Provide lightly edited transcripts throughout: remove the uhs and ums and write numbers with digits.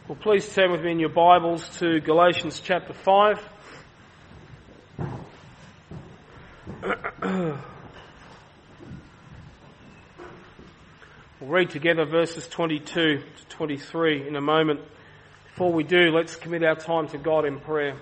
Well, please turn with me in your Bibles to Galatians chapter 5. We'll read together verses 22 to 23 in a moment. Before we do, let's commit our time to God in prayer.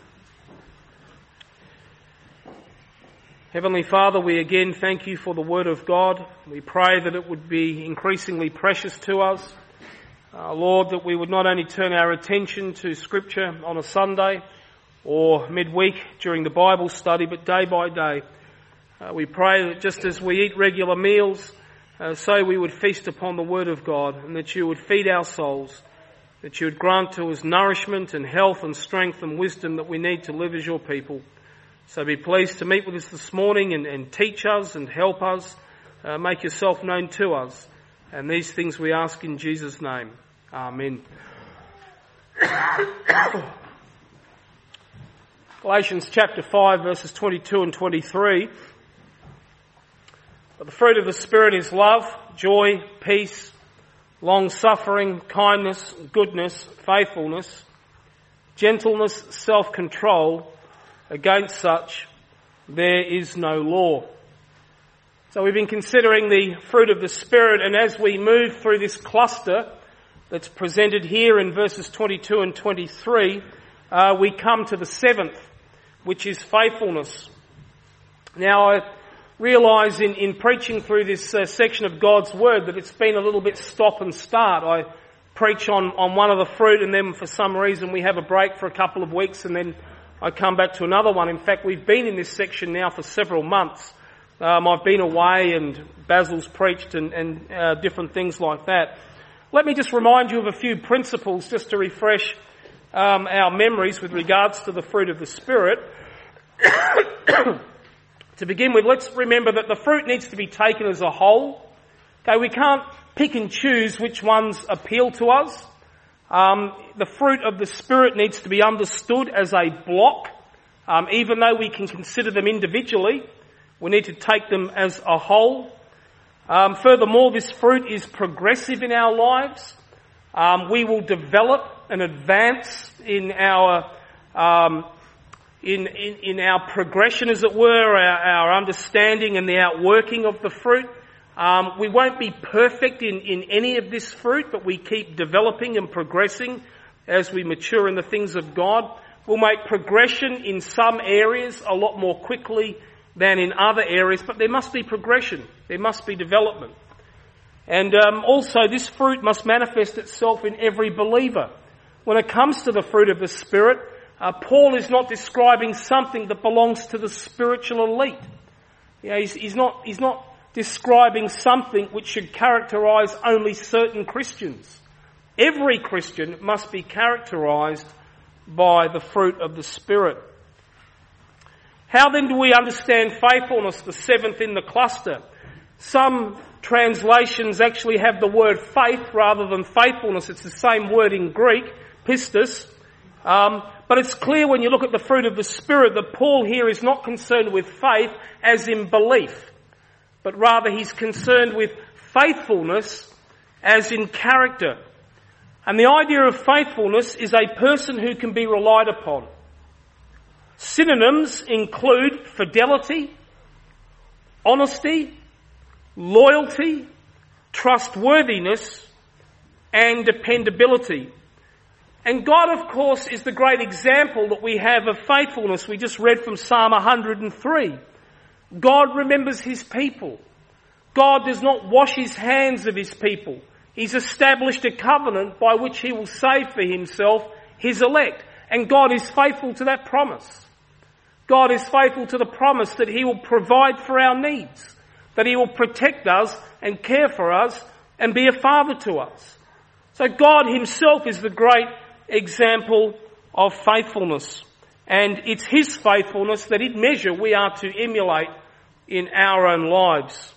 Heavenly Father, we again thank you for the Word of God. We pray that it would be increasingly precious to us. Lord, that we would not only turn our attention to Scripture on a Sunday or midweek during the Bible study, but day by day. We pray that just as we eat regular meals, so we would feast upon the Word of God, and that you would feed our souls, that you would grant to us nourishment and health and strength and wisdom that we need to live as your people. So be pleased to meet with us this morning and teach us and help us, make yourself known to us. And these things we ask in Jesus' name. Amen. Galatians chapter 5 verses 22 and 23. But the fruit of the Spirit is love, joy, peace, long-suffering, kindness, goodness, faithfulness, gentleness, self-control. Against such there is no law. So we've been considering the fruit of the Spirit, and as we move through this cluster that's presented here in verses 22 and 23, we come to the seventh, which is faithfulness. Now I realise in preaching through this section of God's Word that it's been a little bit stop and start. I preach on one of the fruit, and then for some reason we have a break for a couple of weeks, and then I come back to another one. In fact, we've been in this section now for several months. I've been away and Basil's preached and different things like that. Let me just remind you of a few principles just to refresh our memories with regards to the fruit of the Spirit. To begin with, let's remember that the fruit needs to be taken as a whole. Okay, we can't pick and choose which ones appeal to us. The fruit of the Spirit needs to be understood as a block. Even though we can consider them individually, we need to take them as a whole. Furthermore, this fruit is progressive in our lives. We will develop and advance in our in our progression, as it were, our understanding and the outworking of the fruit. We won't be perfect in any of this fruit, but we keep developing and progressing as we mature in the things of God. We'll make progression in some areas a lot more quickly than in other areas, but there must be progression. There must be development. And also this fruit must manifest itself in every believer. When it comes to the fruit of the Spirit, Paul is not describing something that belongs to the spiritual elite. You know, he's not describing something which should characterise only certain Christians. Every Christian must be characterised by the fruit of the Spirit. How then do we understand faithfulness, the seventh in the cluster? Some translations actually have the word faith rather than faithfulness. It's the same word in Greek, pistis. But it's clear when you look at the fruit of the Spirit that Paul here is not concerned with faith as in belief, but rather he's concerned with faithfulness as in character. And the idea of faithfulness is a person who can be relied upon. Synonyms include fidelity, honesty, loyalty, trustworthiness, and dependability. And God, of course, is the great example that we have of faithfulness. We just read from Psalm 103. God remembers his people. God does not wash his hands of his people. He's established a covenant by which he will save for himself his elect. And God is faithful to that promise. God is faithful to the promise that he will provide for our needs, that he will protect us and care for us and be a father to us. So God himself is the great example of faithfulness. And it's his faithfulness that in measure we are to emulate in our own lives.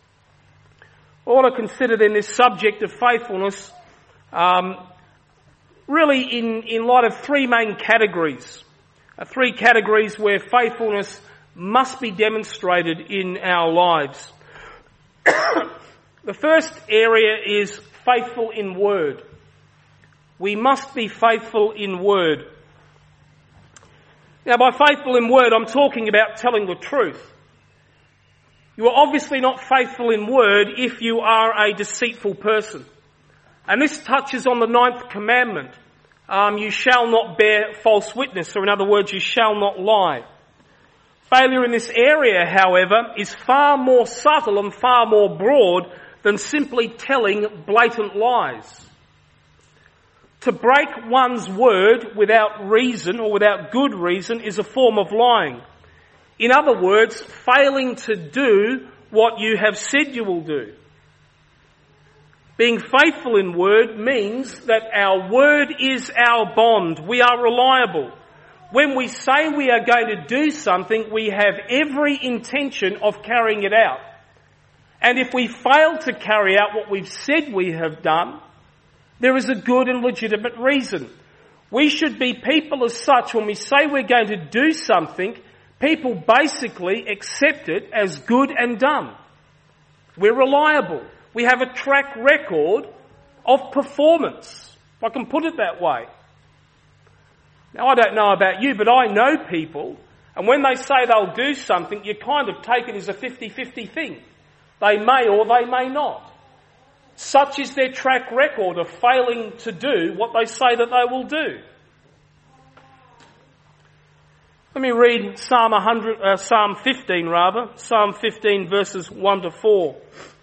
I want to consider then this subject of faithfulness really in light of three main categories. Three categories where faithfulness must be demonstrated in our lives. The first area is faithful in word. We must be faithful in word. Now, by faithful in word, I'm talking about telling the truth. You are obviously not faithful in word if you are a deceitful person. And this touches on the 9th commandment. You shall not bear false witness, or in other words, you shall not lie. Failure in this area, however, is far more subtle and far more broad than simply telling blatant lies. To break one's word without reason or without good reason is a form of lying. In other words, failing to do what you have said you will do. Being faithful in word means that our word is our bond. We are reliable. When we say we are going to do something, we have every intention of carrying it out. And if we fail to carry out what we've said we have done, there is a good and legitimate reason. We should be people as such, when we say we're going to do something, people basically accept it as good and done. We're reliable. We have a track record of performance, if I can put it that way. Now, I don't know about you, but I know people, and when they say they'll do something, you kind of take it as a 50-50 thing. They may or they may not. Such is their track record of failing to do what they say that they will do. Let me read Psalm 15 verses 1 to 4.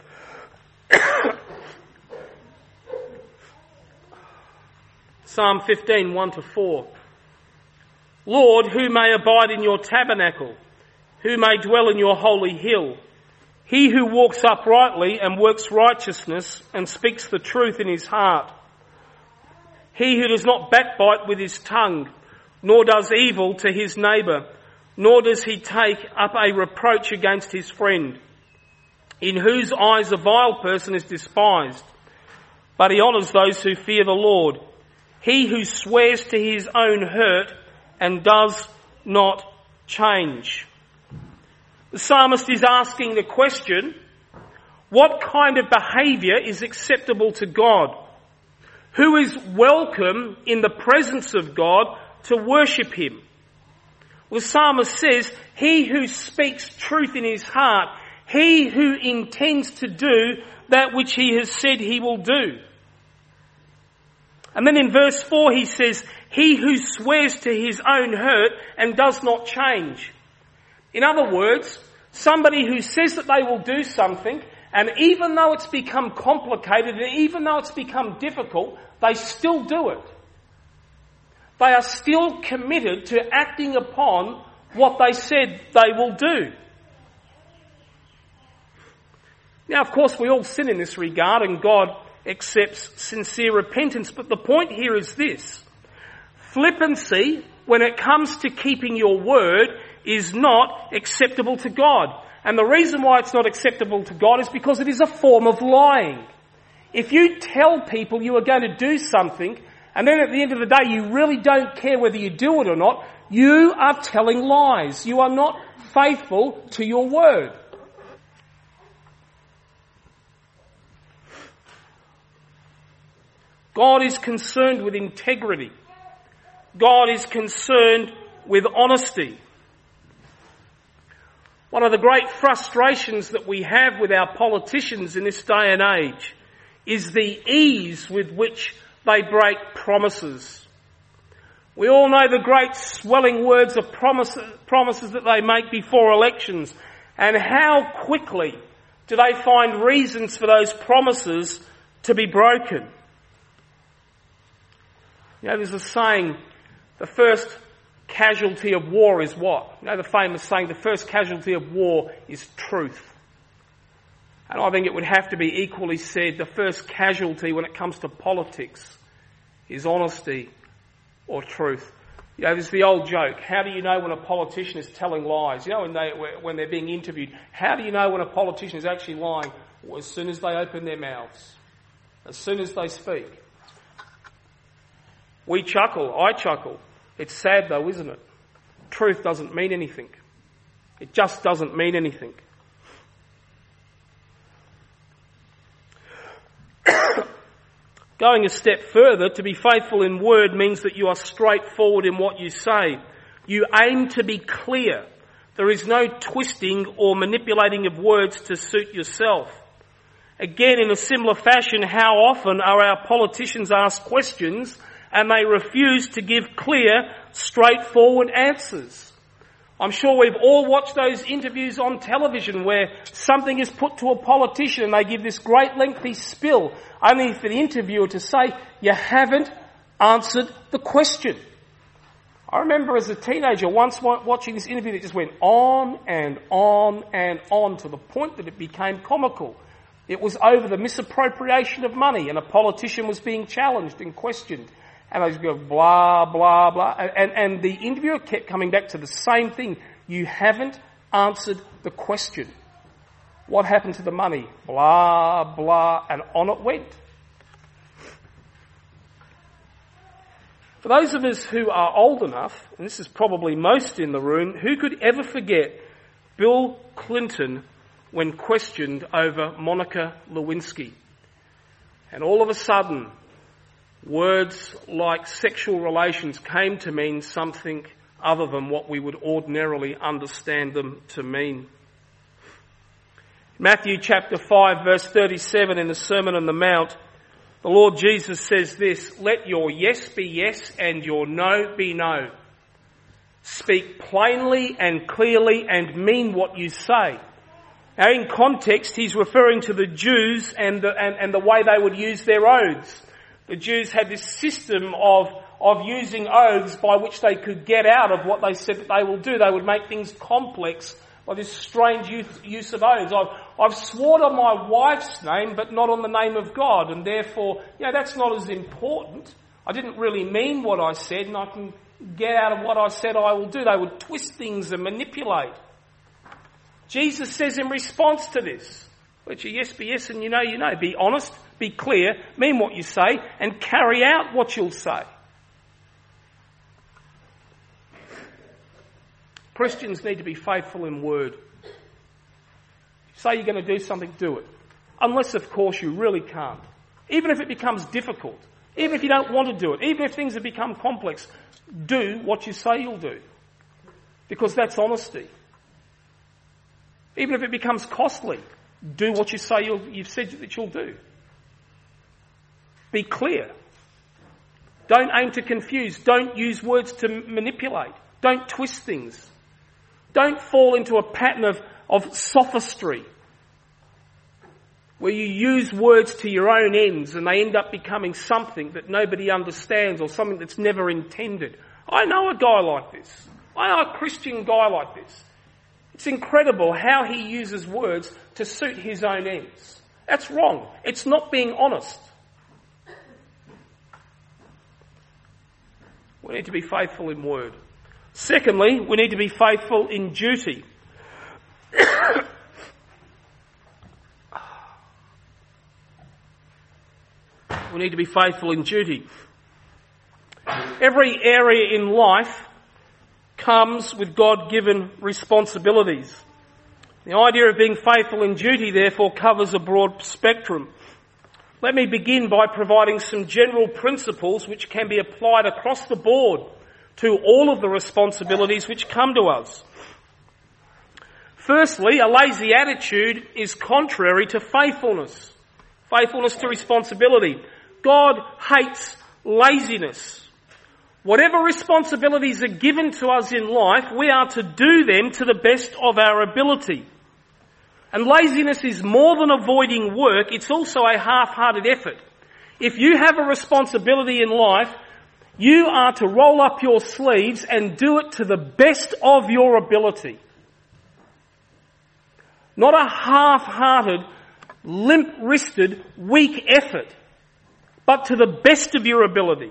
Psalm 15, 1 to 4. Lord, who may abide in your tabernacle? Who may dwell in your holy hill? He who walks uprightly and works righteousness and speaks the truth in his heart. He who does not backbite with his tongue, nor does evil to his neighbour, nor does he take up a reproach against his friend, in whose eyes a vile person is despised, but he honours those who fear the Lord. He who swears to his own hurt and does not change. The psalmist is asking the question, what kind of behaviour is acceptable to God? Who is welcome in the presence of God to worship him? Well, the psalmist says, he who speaks truth in his heart, he who intends to do that which he has said he will do. And then in verse 4 he says, he who swears to his own hurt and does not change. In other words, somebody who says that they will do something, and even though it's become complicated and even though it's become difficult, they still do it. They are still committed to acting upon what they said they will do. Now, of course, we all sin in this regard, and God accepts sincere repentance. But the point here is this. Flippancy, when it comes to keeping your word, is not acceptable to God. And the reason why it's not acceptable to God is because it is a form of lying. If you tell people you are going to do something, and then at the end of the day you really don't care whether you do it or not, you are telling lies. You are not faithful to your word. God is concerned with integrity. God is concerned with honesty. One of the great frustrations that we have with our politicians in this day and age is the ease with which they break promises. We all know the great swelling words of promises that they make before elections, and how quickly do they find reasons for those promises to be broken. You know, there's a saying, the first casualty of war is what? You know, the famous saying, the first casualty of war is truth. And I think it would have to be equally said, the first casualty when it comes to politics is honesty or truth. You know, there's the old joke, how do you know when a politician is telling lies? You know, when they're being interviewed, how do you know when a politician is actually lying? Well, as soon as they open their mouths, as soon as they speak. We chuckle, I chuckle. It's sad though, isn't it? Truth doesn't mean anything. It just doesn't mean anything. Going a step further, to be faithful in word means that you are straightforward in what you say. You aim to be clear. There is no twisting or manipulating of words to suit yourself. Again, in a similar fashion, how often are our politicians asked questions and they refuse to give clear, straightforward answers? I'm sure we've all watched those interviews on television where something is put to a politician and they give this great lengthy spill, only for the interviewer to say, "You haven't answered the question." I remember as a teenager once watching this interview that just went on and on and on to the point that it became comical. It was over the misappropriation of money, and a politician was being challenged and questioned. And they just go blah, blah, blah. And the interviewer kept coming back to the same thing. You haven't answered the question. What happened to the money? Blah, blah, and on it went. For those of us who are old enough, and this is probably most in the room, who could ever forget Bill Clinton when questioned over Monica Lewinsky? And all of a sudden, words like sexual relations came to mean something other than what we would ordinarily understand them to mean. Matthew chapter 5 verse 37 in the Sermon on the Mount, the Lord Jesus says this, "Let your yes be yes and your no be no. Speak plainly and clearly and mean what you say." Now in context, he's referring to the Jews and the way they would use their oaths. The Jews had this system of using oaths by which they could get out of what they said that they will do. They would make things complex by this strange use of oaths. I've sworn on my wife's name, but not on the name of God, and therefore, that's not as important. I didn't really mean what I said, and I can get out of what I said I will do. They would twist things and manipulate. Jesus says in response to this, let your yes be yes and you know you know. Be honest, be clear, mean what you say, and carry out what you'll say. Christians need to be faithful in word. Say you're going to do something, do it. Unless, of course, you really can't. Even if it becomes difficult, even if you don't want to do it, even if things have become complex, do what you say you'll do. Because that's honesty. Even if it becomes costly, do what you say you've said that you'll do. Be clear. Don't aim to confuse. Don't use words to manipulate. Don't twist things. Don't fall into a pattern of sophistry where you use words to your own ends and they end up becoming something that nobody understands or something that's never intended. I know a guy like this. I know a Christian guy like this. It's incredible how he uses words to suit his own ends. That's wrong. It's not being honest. We need to be faithful in word. Secondly, we need to be faithful in duty. We need to be faithful in duty. Every area in life comes with God-given responsibilities. The idea of being faithful in duty, therefore, covers a broad spectrum. Let me begin by providing some general principles which can be applied across the board to all of the responsibilities which come to us. Firstly, a lazy attitude is contrary to faithfulness. Faithfulness to responsibility. God hates laziness. Whatever responsibilities are given to us in life, we are to do them to the best of our ability. And laziness is more than avoiding work, it's also a half-hearted effort. If you have a responsibility in life, you are to roll up your sleeves and do it to the best of your ability. Not a half-hearted, limp-wristed, weak effort, but to the best of your ability.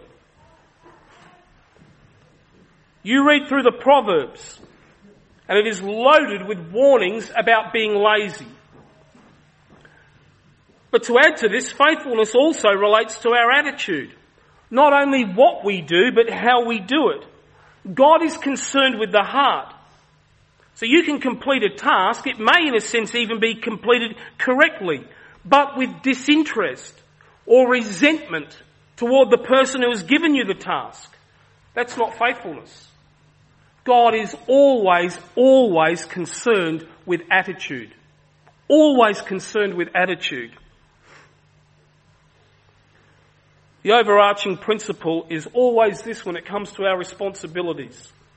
You read through the Proverbs, and it is loaded with warnings about being lazy. But to add to this, faithfulness also relates to our attitude. Not only what we do, but how we do it. God is concerned with the heart. So you can complete a task, it may in a sense even be completed correctly, but with disinterest, or resentment toward the person who has given you the task. That's not faithfulness. God is always, always concerned with attitude. Always concerned with attitude. The overarching principle is always this when it comes to our responsibilities.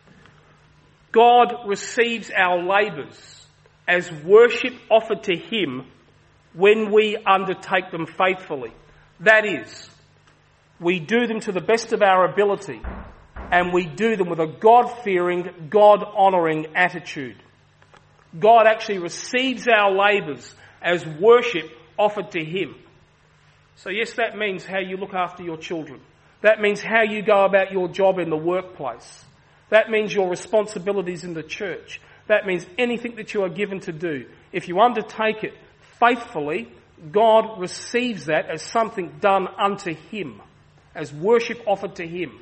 God receives our labours as worship offered to Him when we undertake them faithfully. That is, we do them to the best of our ability, and we do them with a God-fearing, God-honouring attitude. God actually receives our labours as worship offered to Him. So yes, that means how you look after your children. That means how you go about your job in the workplace. That means your responsibilities in the church. That means anything that you are given to do. If you undertake it faithfully, God receives that as something done unto Him, as worship offered to Him.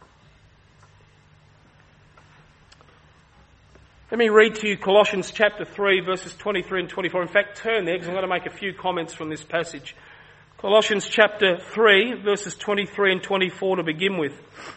Let me read to you Colossians chapter 3, verses 23 and 24. In fact, turn there because I'm going to make a few comments from this passage. Colossians chapter 3, verses 23 and 24 to begin with.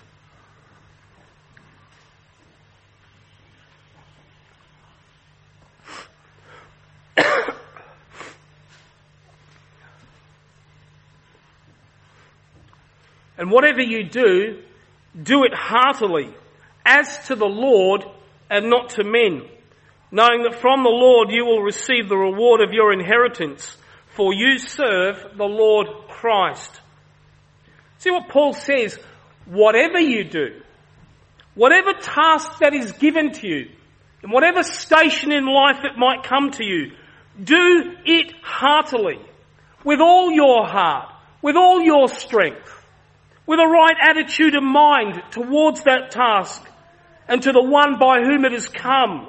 And whatever you do, do it heartily, as to the Lord and not to men, knowing that from the Lord you will receive the reward of your inheritance, for you serve the Lord Christ. See what Paul says, whatever you do, whatever task that is given to you, in whatever station in life it might come to you, do it heartily, with all your heart, with all your strength, with a right attitude of mind towards that task and to the one by whom it has come.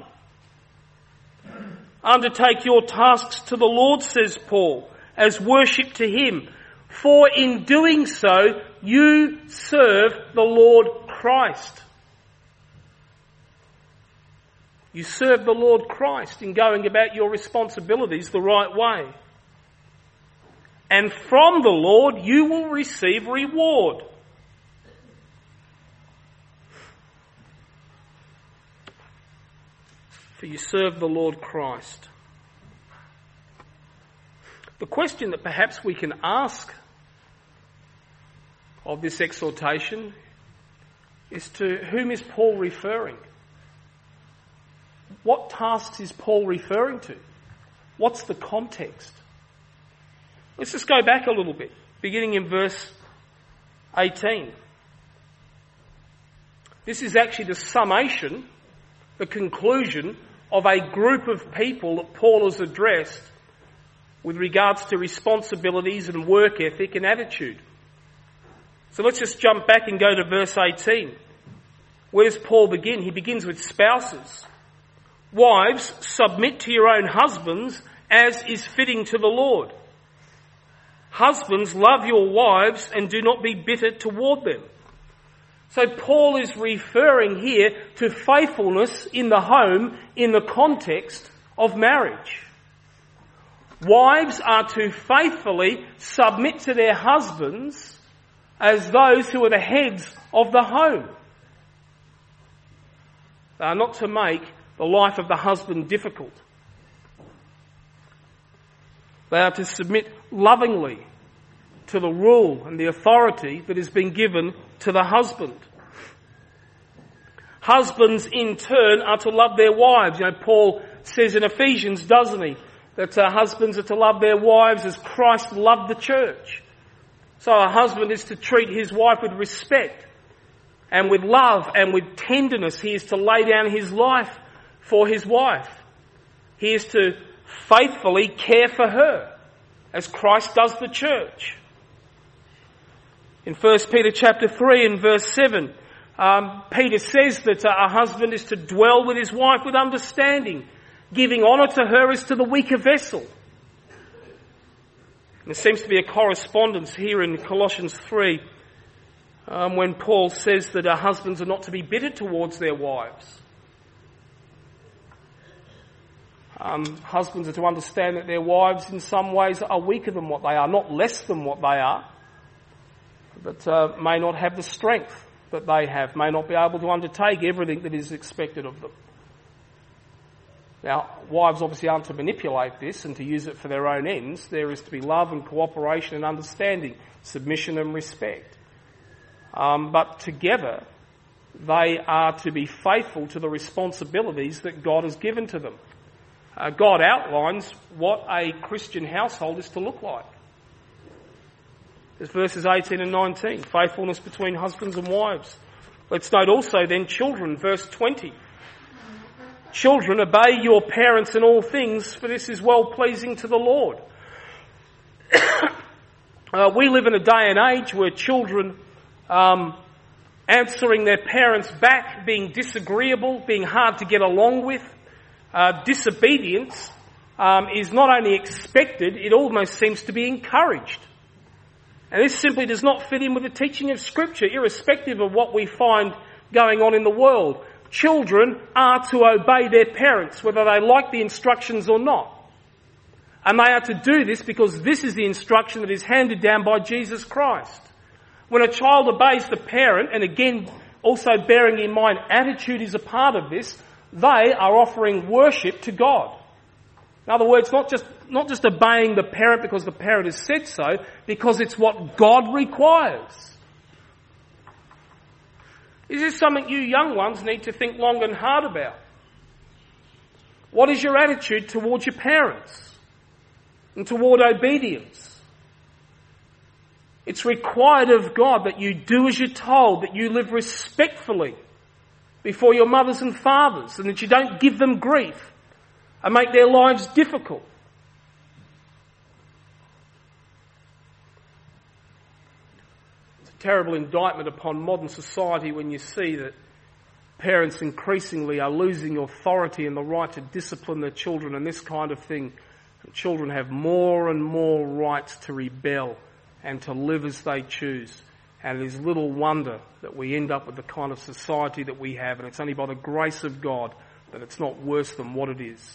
Undertake your tasks to the Lord, says Paul, as worship to Him. For in doing so, you serve the Lord Christ. You serve the Lord Christ in going about your responsibilities the right way. And from the Lord you will receive reward. For you serve the Lord Christ. The question that perhaps we can ask of this exhortation is, to whom is Paul referring? What tasks is Paul referring to? What's the context? Let's just go back a little bit, beginning in verse 18. This is actually the summation, the conclusion of a group of people that Paul has addressed with regards to responsibilities and work ethic and attitude. So let's just jump back and go to verse 18. Where does Paul begin? He begins with spouses. Wives, submit to your own husbands as is fitting to the Lord. Husbands, love your wives and do not be bitter toward them. So Paul is referring here to faithfulness in the home in the context of marriage. Wives are to faithfully submit to their husbands as those who are the heads of the home. They are not to make the life of the husband difficult. They are to submit lovingly to the rule and the authority that has been given to the husband. Husbands, in turn, are to love their wives. You know, Paul says in Ephesians, doesn't he, that husbands are to love their wives as Christ loved the church. So a husband is to treat his wife with respect and with love and with tenderness. He is to lay down his life for his wife. He is to faithfully care for her as Christ does the church. In 1 Peter chapter 3 and verse 7, Peter says that a husband is to dwell with his wife with understanding, giving honour to her as to the weaker vessel. And there seems to be a correspondence here in Colossians 3 when Paul says that husbands are not to be bitter towards their wives. Husbands are to understand that their wives in some ways are weaker than what they are, not less than what they are, but may not have the strength that they have, may not be able to undertake everything that is expected of them. Now, wives obviously aren't to manipulate this and to use it for their own ends. There is to be love and cooperation and understanding, submission and respect. But together, they are to be faithful to the responsibilities that God has given to them. God outlines what a Christian household is to look like. There's verses 18 and 19, faithfulness between husbands and wives. Let's note also then children, verse 20. Children, obey your parents in all things, for this is well pleasing to the Lord. We live in a day and age where children answering their parents back, being disagreeable, being hard to get along with, disobedience is not only expected, it almost seems to be encouraged. And this simply does not fit in with the teaching of Scripture, irrespective of what we find going on in the world. Children are to obey their parents, whether they like the instructions or not. And they are to do this because this is the instruction that is handed down by Jesus Christ. When a child obeys the parent, and again, also bearing in mind attitude is a part of this, they are offering worship to God. In other words, not just obeying the parent because the parent has said so, because it's what God requires. Is this something you young ones need to think long and hard about? What is your attitude towards your parents and toward obedience? It's required of God that you do as you're told, that you live respectfully before your mothers and fathers, and that you don't give them grief and make their lives difficult. It's a terrible indictment upon modern society when you see that parents increasingly are losing authority and the right to discipline their children and this kind of thing. And children have more and more rights to rebel and to live as they choose. And it is little wonder that we end up with the kind of society that we have, and it's only by the grace of God that it's not worse than what it is.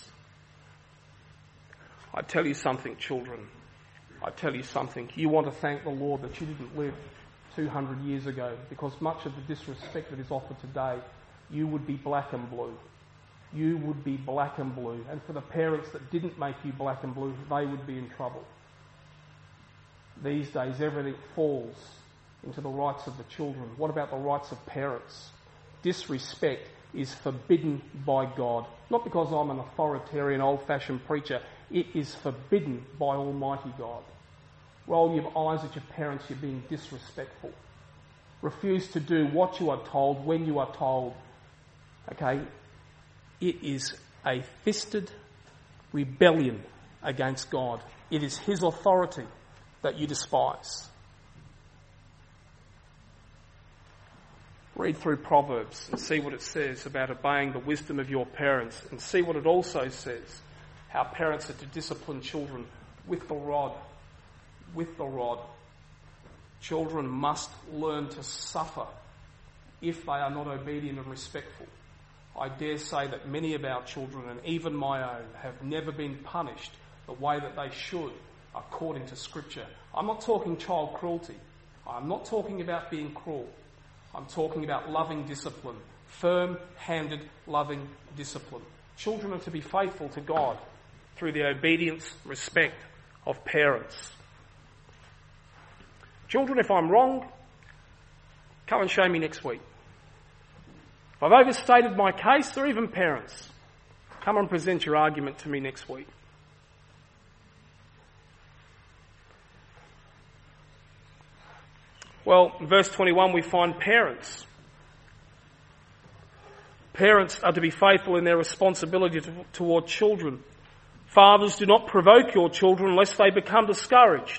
I tell you something, children. I tell you something. You want to thank the Lord that you didn't live 200 years ago, because much of the disrespect that is offered today, you would be black and blue. You would be black and blue. And for the parents that didn't make you black and blue, they would be in trouble. These days, everything falls into the rights of the children. What about the rights of parents? Disrespect is forbidden by God. Not because I'm an authoritarian, old-fashioned preacher. It is forbidden by Almighty God. Roll your eyes at your parents, you're being disrespectful. Refuse to do what you are told when you are told. Okay? It is a fisted rebellion against God. It is His authority that you despise. Read through Proverbs and see what it says about obeying the wisdom of your parents, and see what it also says, how parents are to discipline children with the rod. With the rod. Children must learn to suffer if they are not obedient and respectful. I dare say that many of our children, and even my own, have never been punished the way that they should according to Scripture. I'm not talking child cruelty. I'm not talking about being cruel. I'm talking about loving discipline, firm-handed loving discipline. Children are to be faithful to God through the obedience, respect of parents. Children, if I'm wrong, come and show me next week. If I've overstated my case, or even parents, come and present your argument to me next week. Well, in verse 21 we find parents. Parents are to be faithful in their responsibility toward children. Fathers, do not provoke your children lest they become discouraged.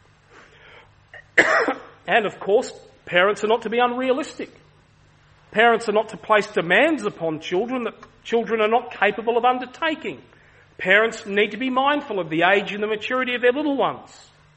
And of course, parents are not to be unrealistic. Parents are not to place demands upon children that children are not capable of undertaking. Parents need to be mindful of the age and the maturity of their little ones.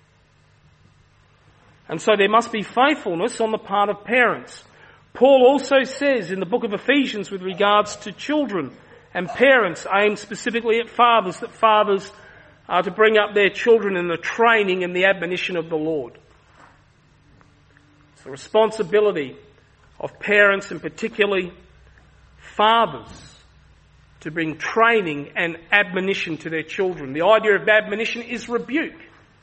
And so there must be faithfulness on the part of parents. Paul also says in the book of Ephesians with regards to children, and parents aimed specifically at fathers, that fathers are to bring up their children in the training and the admonition of the Lord. It's the responsibility of parents, and particularly fathers, to bring training and admonition to their children. The idea of admonition is rebuke.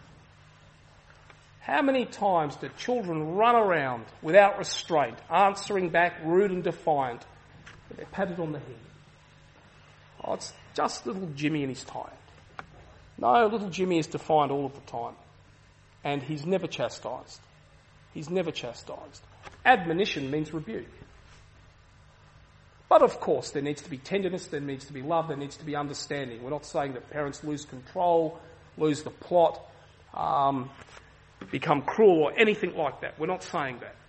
How many times do children run around without restraint, answering back rude and defiant, but they're patted on the head? Oh, it's just little Jimmy and he's tired. No, little Jimmy is defiant all of the time. And he's never chastised. He's never chastised. Admonition means rebuke. But of course, there needs to be tenderness, there needs to be love, there needs to be understanding. We're not saying that parents lose control, lose the plot, become cruel or anything like that. We're not saying that.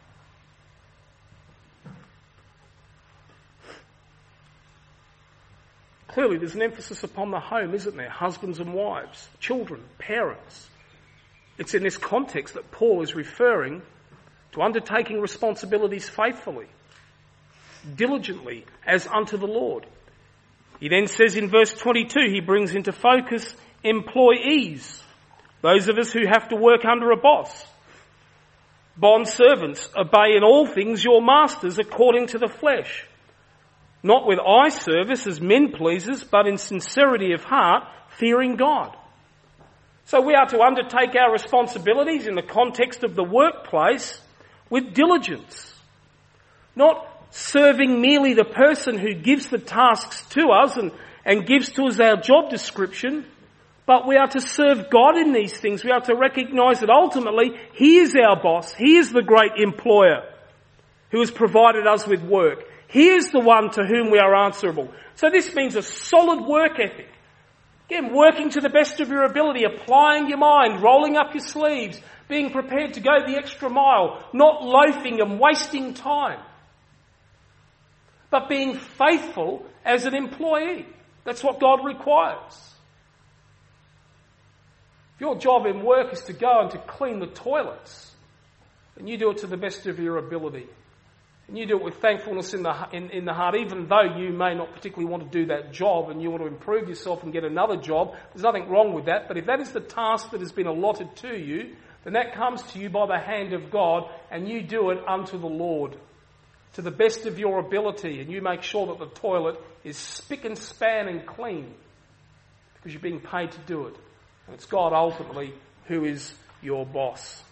Clearly, there's an emphasis upon the home, isn't there? Husbands and wives, children, parents. It's in this context that Paul is referring to undertaking responsibilities faithfully, diligently, as unto the Lord. He then says in verse 22, he brings into focus employees, those of us who have to work under a boss. Bondservants, obey in all things your masters according to the flesh, not with eye service as men pleasers, but in sincerity of heart, fearing God. So we are to undertake our responsibilities in the context of the workplace with diligence, not serving merely the person who gives the tasks to us and gives to us our job description, but we are to serve God in these things. We are to recognise that ultimately He is our boss. He is the great employer who has provided us with work. He is the one to whom we are answerable. So this means a solid work ethic. Again, working to the best of your ability, applying your mind, rolling up your sleeves, being prepared to go the extra mile, not loafing and wasting time, but being faithful as an employee. That's what God requires. If your job in work is to go and to clean the toilets, then you do it to the best of your ability. And you do it with thankfulness in the heart, even though you may not particularly want to do that job and you want to improve yourself and get another job. There's nothing wrong with that. But if that is the task that has been allotted to you, then that comes to you by the hand of God, and you do it unto the Lord, to the best of your ability, and you make sure that the toilet is spick and span and clean, because you're being paid to do it. And it's God ultimately who is your boss.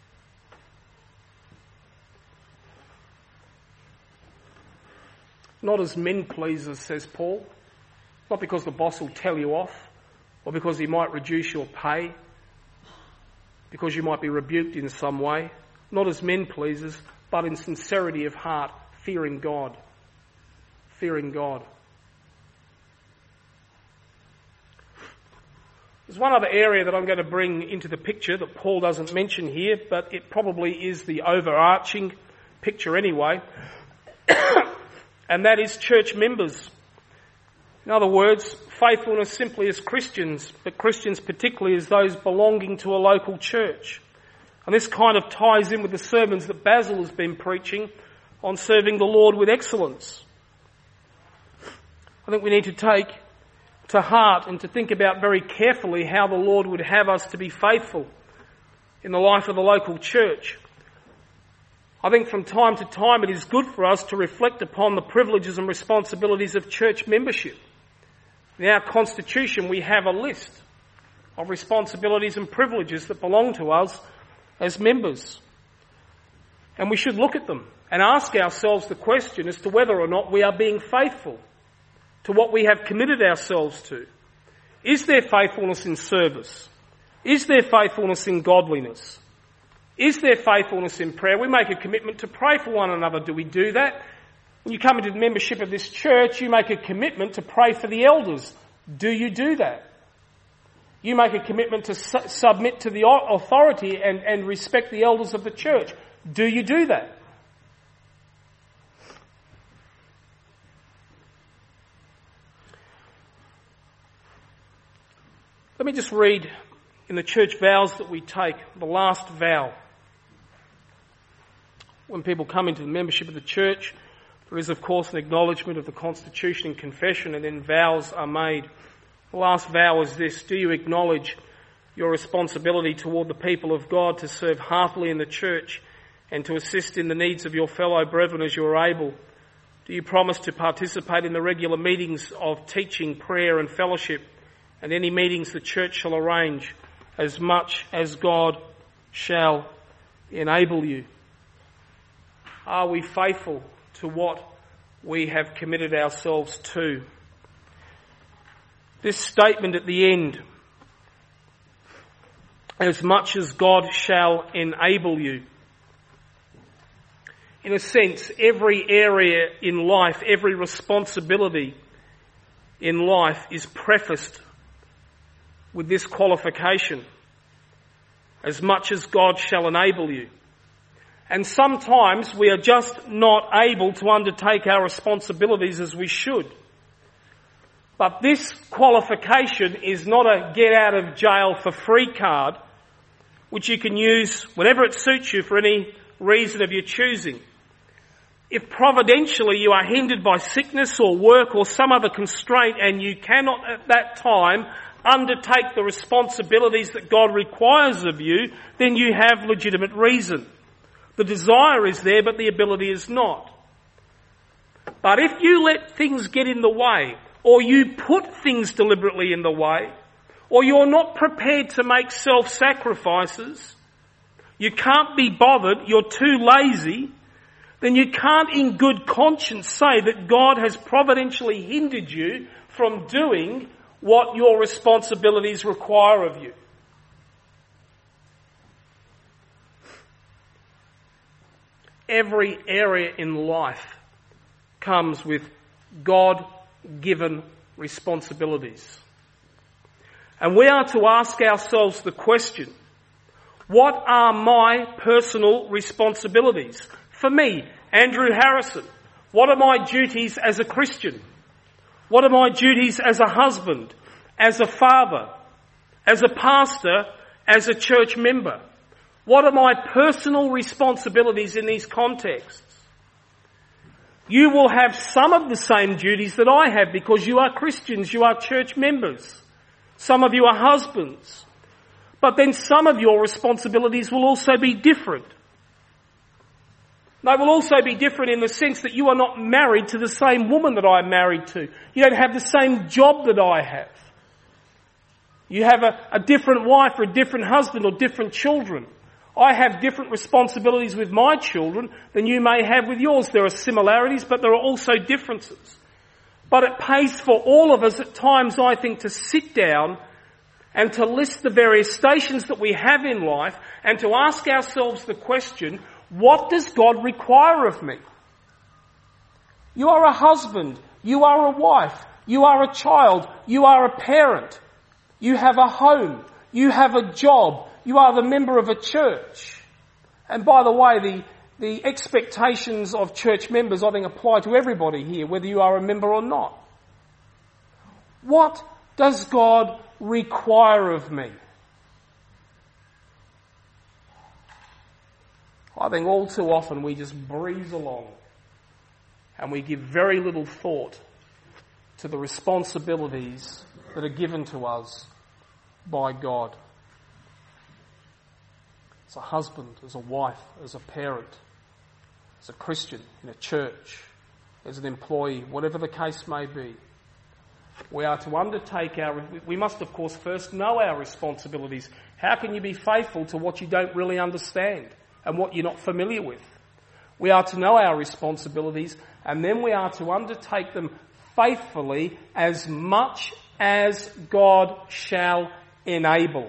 Not as men pleasers, says Paul. Not because the boss will tell you off, or because he might reduce your pay, because you might be rebuked in some way. Not as men pleasers, but in sincerity of heart, fearing God. Fearing God. There's one other area that I'm going to bring into the picture that Paul doesn't mention here, but it probably is the overarching picture anyway. And that is church members. In other words, faithfulness simply as Christians, but Christians particularly as those belonging to a local church. And this kind of ties in with the sermons that Basil has been preaching on serving the Lord with excellence. I think we need to take to heart and to think about very carefully how the Lord would have us to be faithful in the life of the local church. I think from time to time it is good for us to reflect upon the privileges and responsibilities of church membership. In our constitution we have a list of responsibilities and privileges that belong to us as members. And we should look at them and ask ourselves the question as to whether or not we are being faithful to what we have committed ourselves to. Is there faithfulness in service? Is there faithfulness in godliness? Is there faithfulness in prayer? We make a commitment to pray for one another. Do we do that? When you come into the membership of this church, you make a commitment to pray for the elders. Do you do that? You make a commitment to submit to the authority and respect the elders of the church. Do you do that? Let me just read in the church vows that we take, the last vow. When people come into the membership of the church, There is, of course, an acknowledgement of the Constitution and confession, and then vows are made. The last vow is this: do you acknowledge your responsibility toward the people of God to serve heartily in the church and to assist in the needs of your fellow brethren as you are able? Do you promise to participate in the regular meetings of teaching, prayer and fellowship, and any meetings the church shall arrange, as much as God shall enable you? Are we faithful to what we have committed ourselves to? This statement at the end, as much as God shall enable you. In a sense, every area in life, every responsibility in life is prefaced with this qualification: as much as God shall enable you. And sometimes we are just not able to undertake our responsibilities as we should. But this qualification is not a get out of jail for free card, which you can use whenever it suits you for any reason of your choosing. If providentially you are hindered by sickness or work or some other constraint and you cannot at that time undertake the responsibilities that God requires of you, then you have legitimate reason. The desire is there, but the ability is not. But if you let things get in the way, or you put things deliberately in the way, or you're not prepared to make self-sacrifices, you can't be bothered, you're too lazy, then you can't in good conscience say that God has providentially hindered you from doing what your responsibilities require of you. Every area in life comes with God-given responsibilities. And we are to ask ourselves the question, what are my personal responsibilities? For me, Andrew Harrison, what are my duties as a Christian? What are my duties as a husband, as a father, as a pastor, as a church member? What are my personal responsibilities in these contexts? You will have some of the same duties that I have because you are Christians, you are church members. Some of you are husbands. But then some of your responsibilities will also be different. They will also be different in the sense that you are not married to the same woman that I am married to. You don't have the same job that I have. You have a different wife or a different husband or different children. I have different responsibilities with my children than you may have with yours. There are similarities, but there are also differences. But it pays for all of us at times, I think, to sit down and to list the various stations that we have in life and to ask ourselves the question, what does God require of me? You are a husband. You are a wife. You are a child. You are a parent. You have a home. You have a job. You are the member of a church. And by the way, the expectations of church members, I think, apply to everybody here, whether you are a member or not. What does God require of me? I think all too often we just breeze along and we give very little thought to the responsibilities that are given to us by God. As a husband, as a wife, as a parent, as a Christian in a church, as an employee, whatever the case may be. We are to undertake we must of course first know our responsibilities. How can you be faithful to what you don't really understand and what you're not familiar with? We are to know our responsibilities and then we are to undertake them faithfully as much as God shall enable.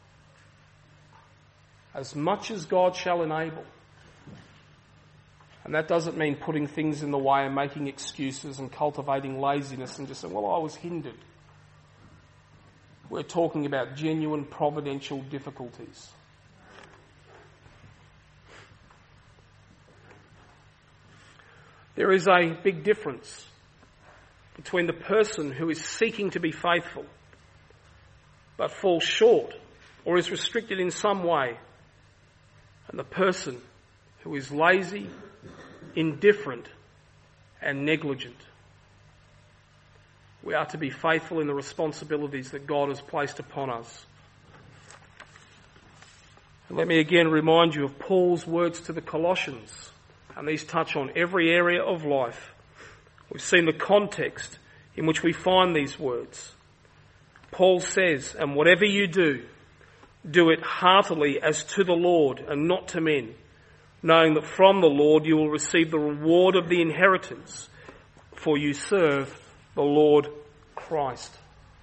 As much as God shall enable. And that doesn't mean putting things in the way and making excuses and cultivating laziness and just saying, well, I was hindered. We're talking about genuine providential difficulties. There is a big difference between the person who is seeking to be faithful but falls short or is restricted in some way and the person who is lazy, indifferent, and negligent. We are to be faithful in the responsibilities that God has placed upon us. And let me again remind you of Paul's words to the Colossians, and these touch on every area of life. We've seen the context in which we find these words. Paul says, "And whatever you do, do it heartily as to the Lord and not to men, knowing that from the Lord you will receive the reward of the inheritance, for you serve the Lord Christ."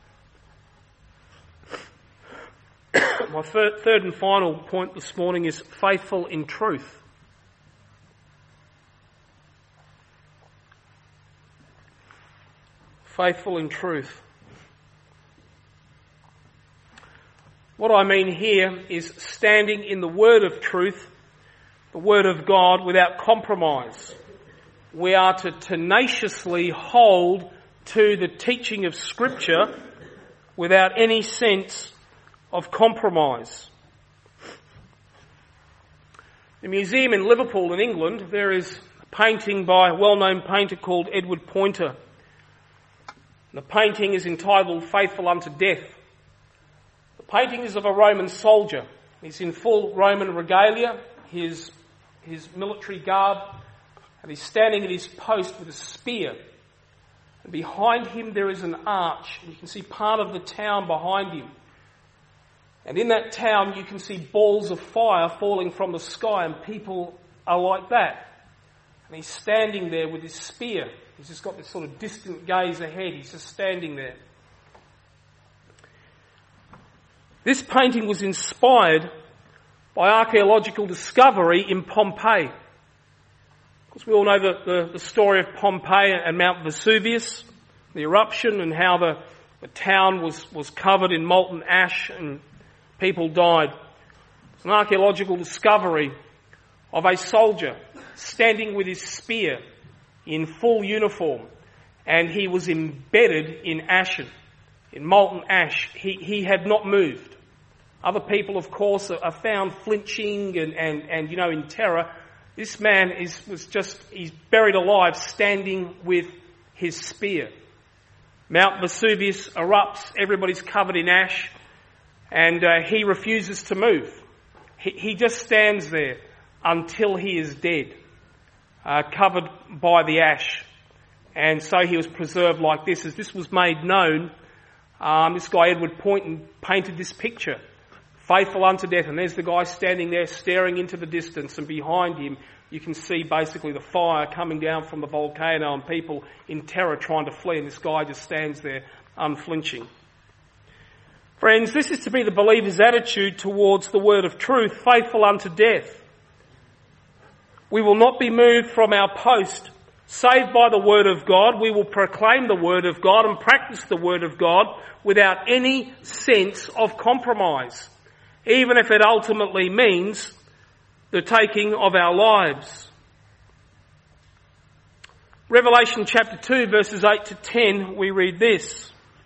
My third and final point this morning is faithful in truth. Faithful in truth. What I mean here is standing in the word of truth, the word of God, without compromise. We are to tenaciously hold to the teaching of Scripture without any sense of compromise. The museum in Liverpool in England, there is a painting by a well-known painter called Edward Poynter. The painting is entitled "Faithful unto Death." The painting is of a Roman soldier. He's in full Roman regalia, his military garb, and he's standing at his post with a spear. And behind him there is an arch, and you can see part of the town behind him. And in that town you can see balls of fire falling from the sky, and people are like that. And he's standing there with his spear. He's just got this sort of distant gaze ahead. He's just standing there. This painting was inspired by archaeological discovery in Pompeii. Of course, we all know the story of Pompeii and Mount Vesuvius, the eruption, and how the town was covered in molten ash and people died. It's an archaeological discovery of a soldier standing with his spear in full uniform, and he was embedded in ashen, in molten ash. He had not moved. Other people, of course, are found flinching and in terror. This man he's buried alive, standing with his spear. Mount Vesuvius erupts, everybody's covered in ash, and he refuses to move. He just stands there until he is dead, covered by the ash. And so he was preserved like this. As this was made known, this guy Edward Poynton painted this picture, faithful unto death. And there's the guy standing there staring into the distance, and behind him you can see basically the fire coming down from the volcano and people in terror trying to flee, and this guy just stands there unflinching. Friends, this is to be the believer's attitude towards the word of truth, faithful unto death. We will not be moved from our post. Saved by the word of God, we will proclaim the word of God and practice the word of God without any sense of compromise, even if it ultimately means the taking of our lives. Revelation chapter 2, verses 8 to 10, we read this.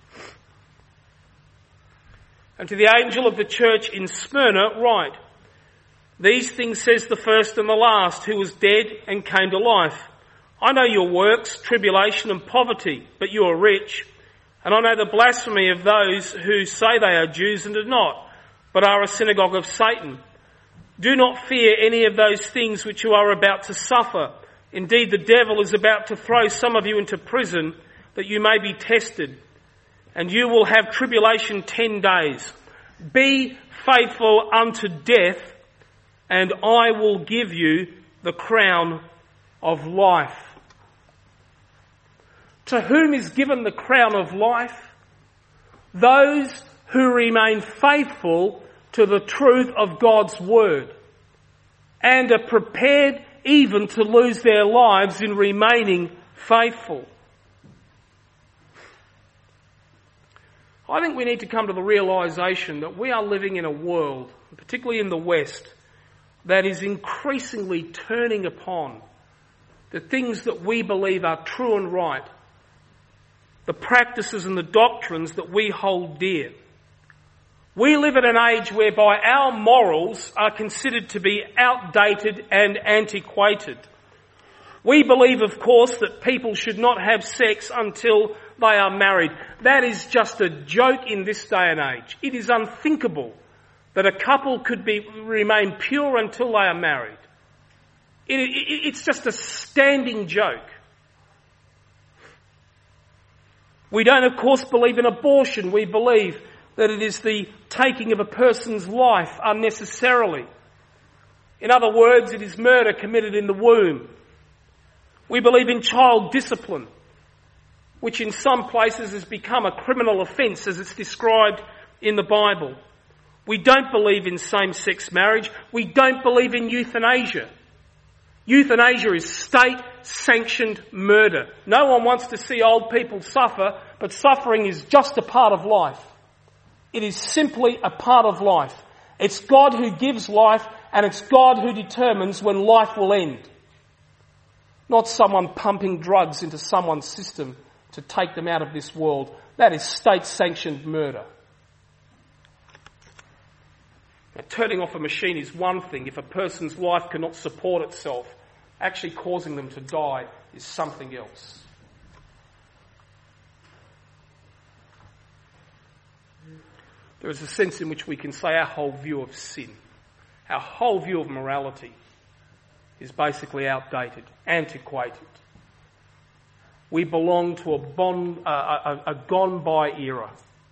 "And to the angel of the church in Smyrna write, These things says the first and the last, who was dead and came to life. I know your works, tribulation and poverty, but you are rich. And I know the blasphemy of those who say they are Jews and are not, but are a synagogue of Satan. Do not fear any of those things which you are about to suffer. Indeed, the devil is about to throw some of you into prison, that you may be tested. And you will have tribulation 10 days. Be faithful unto death, and I will give you the crown of life." To whom is given the crown of life? Those who remain faithful to the truth of God's word, and are prepared even to lose their lives in remaining faithful. I think we need to come to the realisation that we are living in a world, particularly in the West, that is increasingly turning upon the things that we believe are true and right, the practices and the doctrines that we hold dear. We live in an age whereby our morals are considered to be outdated and antiquated. We believe, of course, that people should not have sex until they are married. That is just a joke in this day and age. It is unthinkable that a couple could remain pure until they are married. It's just a standing joke. We don't, of course, believe in abortion. We believe that it is the taking of a person's life unnecessarily. In other words, it is murder committed in the womb. We believe in child discipline, which in some places has become a criminal offence as it's described in the Bible. We don't believe in same-sex marriage. We don't believe in euthanasia. Euthanasia is state-sanctioned murder. No one wants to see old people suffer, but suffering is just a part of life. It is simply a part of life. It's God who gives life, and it's God who determines when life will end. Not someone pumping drugs into someone's system to take them out of this world. That is state-sanctioned murder. Now, turning off a machine is one thing. If a person's life cannot support itself, actually causing them to die is something else. There is a sense in which we can say our whole view of sin, our whole view of morality, is basically outdated, antiquated. We belong to a gone-by era.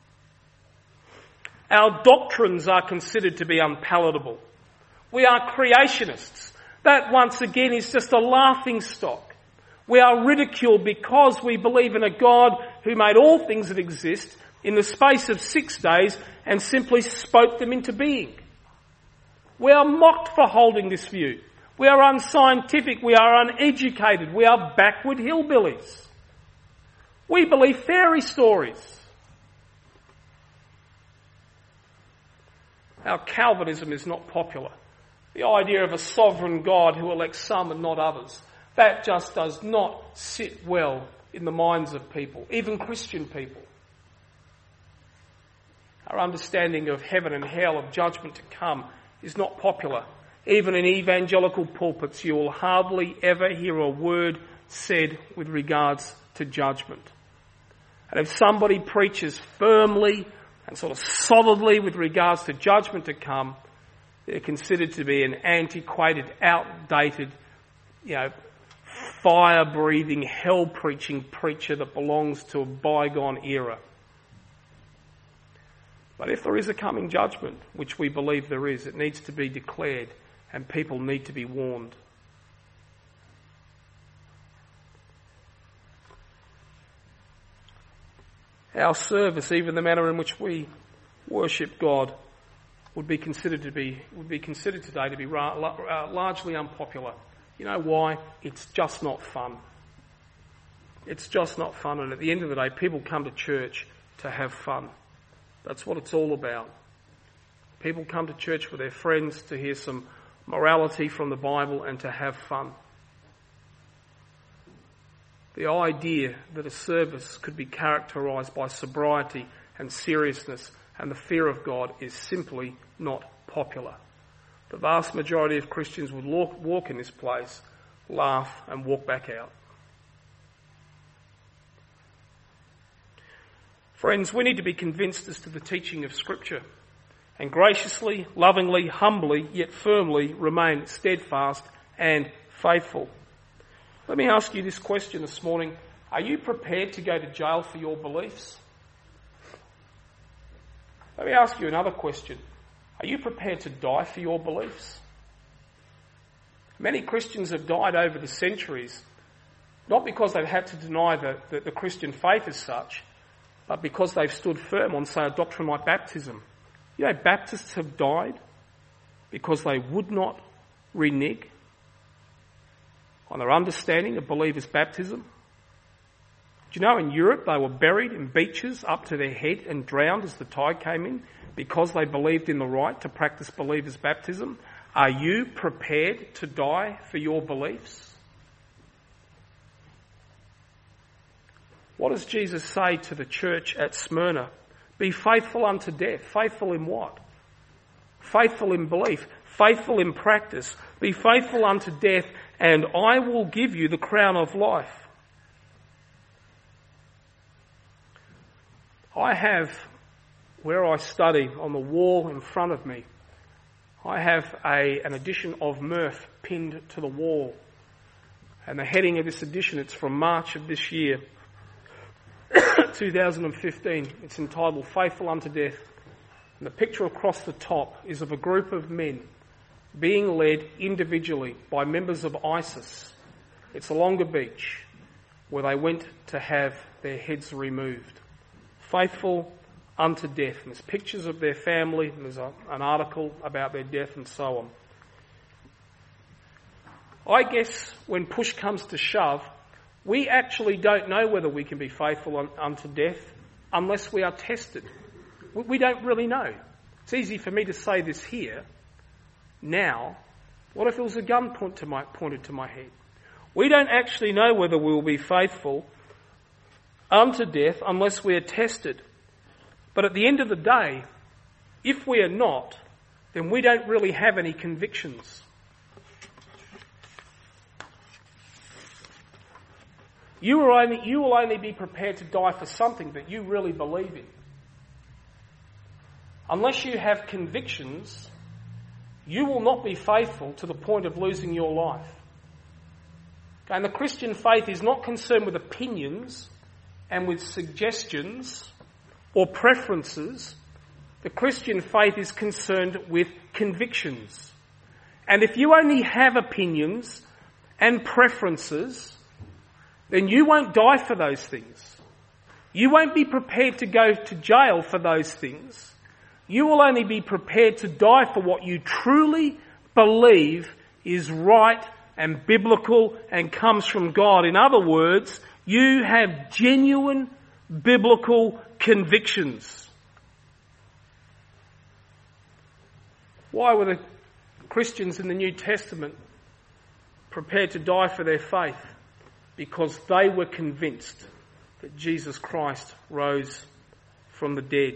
Our doctrines are considered to be unpalatable. We are creationists. That, once again, is just a laughing stock. We are ridiculed because we believe in a God who made all things that exist in the space of 6 days and simply spoke them into being. We are mocked for holding this view. We are unscientific. We are uneducated. We are backward hillbillies. We believe fairy stories. Our Calvinism is not popular. The idea of a sovereign God who elects some and not others, that just does not sit well in the minds of people, even Christian people. Our understanding of heaven and hell, of judgment to come, is not popular. Even in evangelical pulpits, you will hardly ever hear a word said with regards to judgment. And if somebody preaches firmly and sort of solidly with regards to judgment to come, they're considered to be an antiquated, outdated, fire-breathing, hell-preaching preacher that belongs to a bygone era. But if there is a coming judgment, which we believe there is, it needs to be declared and people need to be warned. Our service, even the manner in which we worship God, would be considered today to be largely unpopular. You know why? It's just not fun. It's just not fun, and at the end of the day, people come to church to have fun. That's what it's all about. People come to church with their friends to hear some morality from the Bible and to have fun. The idea that a service could be characterised by sobriety and seriousness and the fear of God is simply not popular. The vast majority of Christians would walk in this place, laugh and walk back out. Friends, we need to be convinced as to the teaching of Scripture and graciously, lovingly, humbly, yet firmly remain steadfast and faithful. Let me ask you this question this morning. Are you prepared to go to jail for your beliefs? Let me ask you another question. Are you prepared to die for your beliefs? Many Christians have died over the centuries, not because they've had to deny the Christian faith as such, but because they've stood firm on, say, a doctrine like baptism. You know, Baptists have died because they would not renege on their understanding of believers' baptism. Do you know in Europe they were buried in beaches up to their head and drowned as the tide came in because they believed in the right to practice believers' baptism? Are you prepared to die for your beliefs? What does Jesus say to the church at Smyrna? Be faithful unto death. Faithful in what? Faithful in belief. Faithful in practice. Be faithful unto death, and I will give you the crown of life. I have, where I study, on the wall in front of me, I have an edition of Mirth pinned to the wall. And the heading of this edition, it's from March of this year, 2015. It's entitled Faithful Unto Death. And the picture across the top is of a group of men being led individually by members of ISIS. It's along a beach where they went to have their heads removed. Faithful unto death. And there's pictures of their family, and there's an article about their death and so on. I guess when push comes to shove, we actually don't know whether we can be faithful unto death unless we are tested. We don't really know. It's easy for me to say this here. Now, what if there was a gun pointed to my head? We don't actually know whether we will be faithful unto death unless we are tested. But at the end of the day, if we are not, then we don't really have any convictions. You will only be prepared to die for something that you really believe in. Unless you have convictions, you will not be faithful to the point of losing your life. Okay, and the Christian faith is not concerned with opinions and with suggestions or preferences. The Christian faith is concerned with convictions. And if you only have opinions and preferences, then you won't die for those things. You won't be prepared to go to jail for those things. You will only be prepared to die for what you truly believe is right and biblical and comes from God. In other words, you have genuine biblical convictions. Why were the Christians in the New Testament prepared to die for their faith? Because they were convinced that Jesus Christ rose from the dead.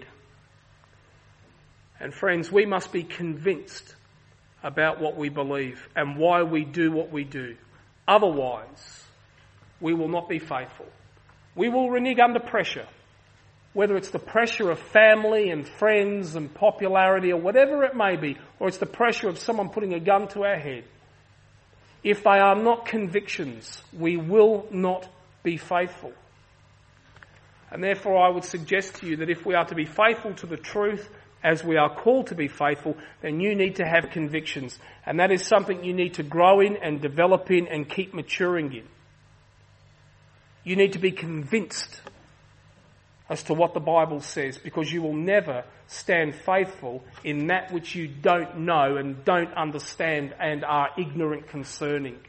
And friends, we must be convinced about what we believe and why we do what we do. Otherwise, we will not be faithful. We will renege under pressure, whether it's the pressure of family and friends and popularity or whatever it may be, or it's the pressure of someone putting a gun to our head. If they are not convictions, we will not be faithful. And therefore I would suggest to you that if we are to be faithful to the truth as we are called to be faithful, then you need to have convictions. And that is something you need to grow in and develop in and keep maturing in. You need to be convinced as to what the Bible says, because you will never stand faithful in that which you don't know and don't understand and are ignorant concerning.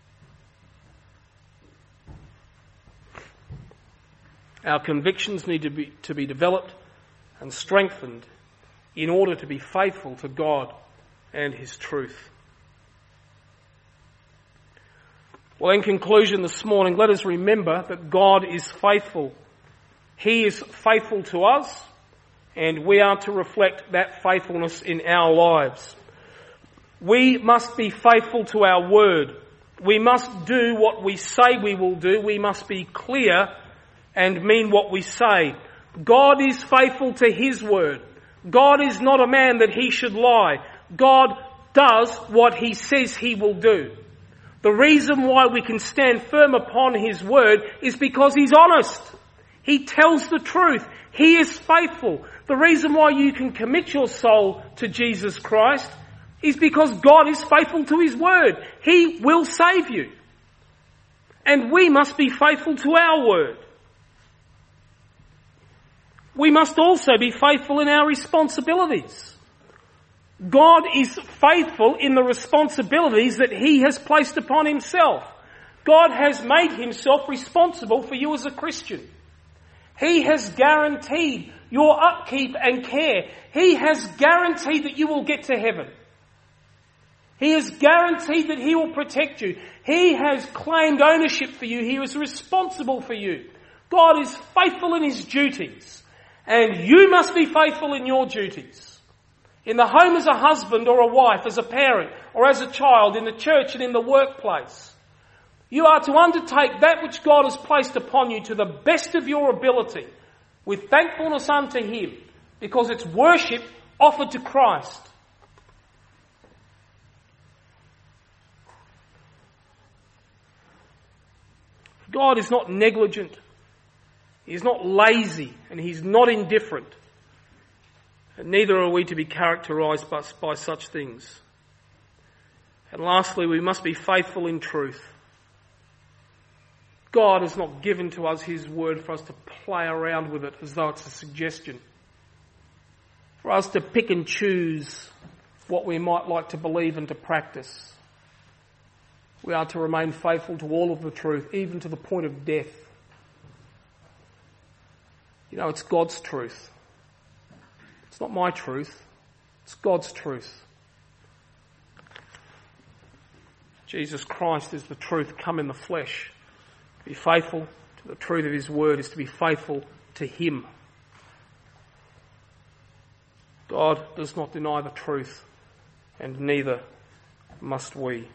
Our convictions need to be developed and strengthened in order to be faithful to God and His truth. Well, in conclusion this morning, let us remember that God is faithful. He is faithful to us, and we are to reflect that faithfulness in our lives. We must be faithful to our word. We must do what we say we will do. We must be clear and mean what we say. God is faithful to His word. God is not a man that He should lie. God does what He says He will do. The reason why we can stand firm upon His word is because He's honest. He tells the truth. He is faithful. The reason why you can commit your soul to Jesus Christ is because God is faithful to His word. He will save you. And we must be faithful to our word. We must also be faithful in our responsibilities. God is faithful in the responsibilities that He has placed upon Himself. God has made Himself responsible for you as a Christian. He has guaranteed your upkeep and care. He has guaranteed that you will get to heaven. He has guaranteed that He will protect you. He has claimed ownership for you. He is responsible for you. God is faithful in His duties. And you must be faithful in your duties. In the home as a husband or a wife, as a parent or as a child, in the church and in the workplace. You are to undertake that which God has placed upon you to the best of your ability, with thankfulness unto Him, because it's worship offered to Christ. God is not negligent, He is not lazy, and He's not indifferent. And neither are we to be characterised by such things. And lastly, we must be faithful in truth. God has not given to us His word for us to play around with it as though it's a suggestion. For us to pick and choose what we might like to believe and to practice. We are to remain faithful to all of the truth, even to the point of death. You know, it's God's truth. It's not my truth. It's God's truth. Jesus Christ is the truth come in the flesh. To be faithful to the truth of His word is to be faithful to Him. God does not deny the truth, and neither must we.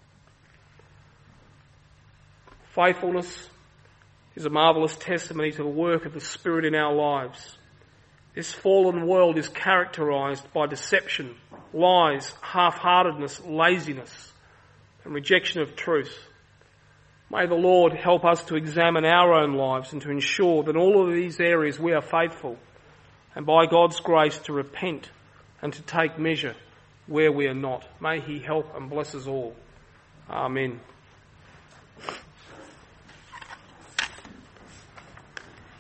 Faithfulness is a marvellous testimony to the work of the Spirit in our lives. This fallen world is characterised by deception, lies, half-heartedness, laziness, and rejection of truth. May the Lord help us to examine our own lives and to ensure that in all of these areas we are faithful, and by God's grace to repent and to take measure where we are not. May He help and bless us all. Amen.